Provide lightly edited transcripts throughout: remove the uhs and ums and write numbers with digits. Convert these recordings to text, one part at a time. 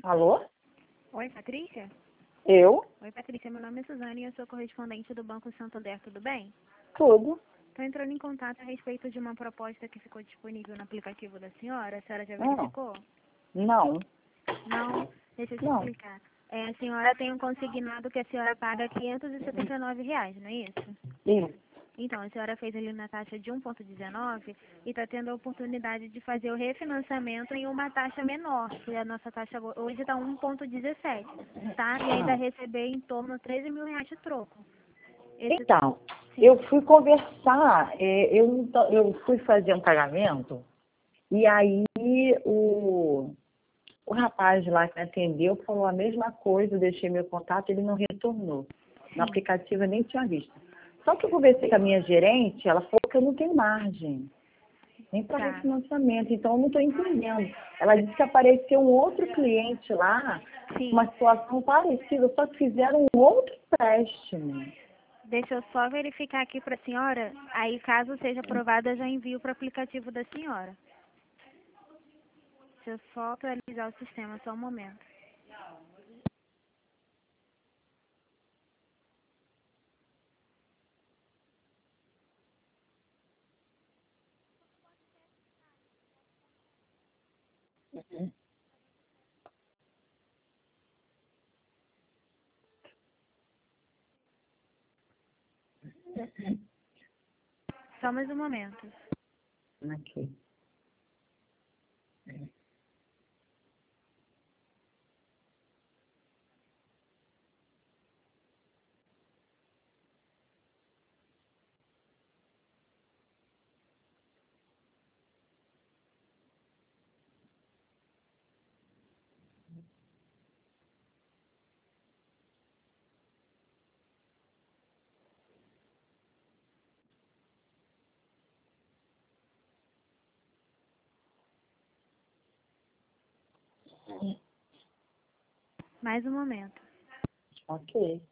Alô? Oi, Patrícia? Eu? Oi, Patrícia. Meu nome é Suzane e eu sou correspondente do Banco Santander, tudo bem? Tudo. Estou entrando em contato a respeito de uma proposta que ficou disponível no aplicativo da senhora. A senhora já Não. verificou? Não. Não? Deixa eu te Não. explicar. A senhora tem um consignado que a senhora paga R$ 579, não é isso? Isso. Então, a senhora fez ali na taxa de 1,19 e está tendo a oportunidade de fazer o refinanciamento em uma taxa menor, que a nossa taxa hoje está 1,17, tá? E ainda Ah. receber em torno de R$ 13.000 de troco. Então, Sim. eu fui conversar, eu fui fazer um pagamento, e aí o rapaz lá que me atendeu falou a mesma coisa, eu deixei meu contato, ele não retornou. No aplicativo eu nem tinha visto. Só que eu conversei com a minha gerente, ela falou que eu não tenho margem, nem para Tá. refinanciamento, então eu não estou entendendo. Ela disse que apareceu um outro cliente lá, Sim. uma situação parecida, só que fizeram um outro empréstimo. Deixa eu só verificar aqui para a senhora. Aí, caso seja aprovada, eu já envio para o aplicativo da senhora. Deixa eu só atualizar o sistema, só um momento. Só mais um momento. Aqui. Mais um momento. Ok.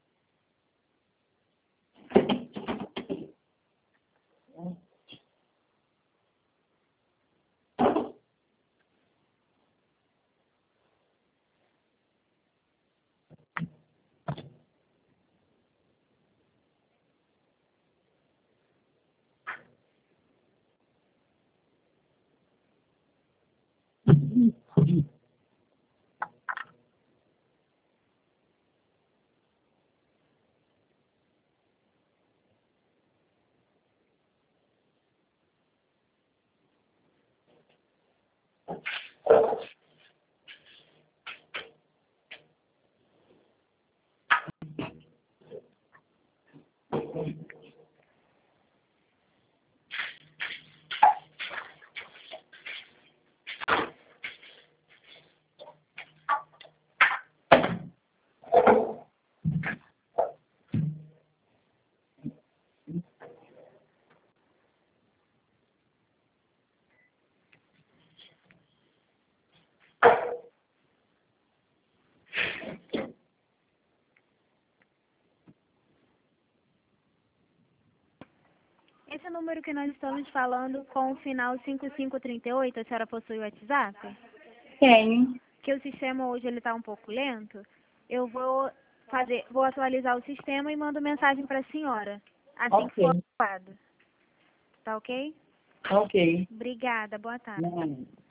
Esse número que nós estamos falando com o final 5538, a senhora possui o WhatsApp? Tenho. Que o sistema hoje ele está um pouco lento. Eu vou atualizar o sistema e mando mensagem para a senhora, assim que for Ok. aprovado. Tá ok? Ok. Obrigada, boa tarde. Não.